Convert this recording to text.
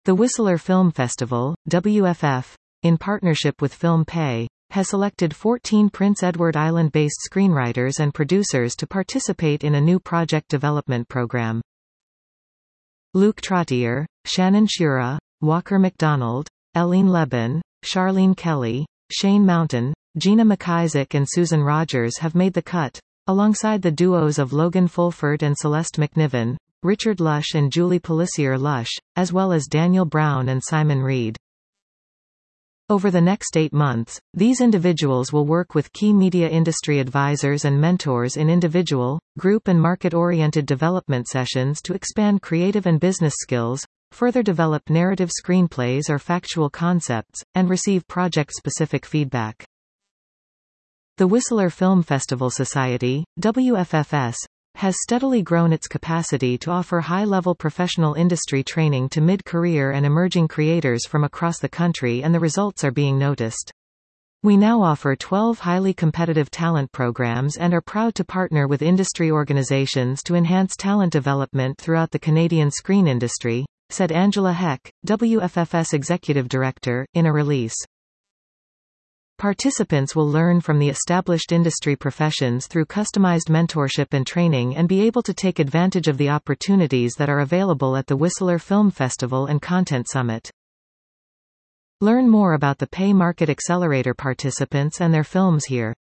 The Whistler Film Festival, WFF, in partnership with Film Pay, has selected 14 Prince Edward Island-based screenwriters and producers to participate in a new project development program. Luke Trottier, Shannon Shura, Walker McDonald, Eileen Lebon, Charlene Kelly, Shane Mountain, Gina McIsaac and Susan Rogers have made the cut, alongside the duos of Logan Fulford and Celeste McNiven, Richard Lush and Julie Pelissier Lush, as well as Daniel Brown and Simon Reed. Over the next 8 months, these individuals will work with key media industry advisors and mentors in individual, group and market-oriented development sessions to expand creative and business skills, further develop narrative screenplays or factual concepts, and receive project-specific feedback. The Whistler Film Festival Society, WFFS, has steadily grown its capacity to offer high-level professional industry training to mid-career and emerging creators from across the country, and the results are being noticed. We now offer 12 highly competitive talent programs and are proud to partner with industry organizations to enhance talent development throughout the Canadian screen industry, said Angela Heck, WFFS Executive Director, in a release. Participants will learn from the established industry professions through customized mentorship and training and be able to take advantage of the opportunities that are available at the Whistler Film Festival and Content Summit. Learn more about the Pay Market Accelerator participants and their films here.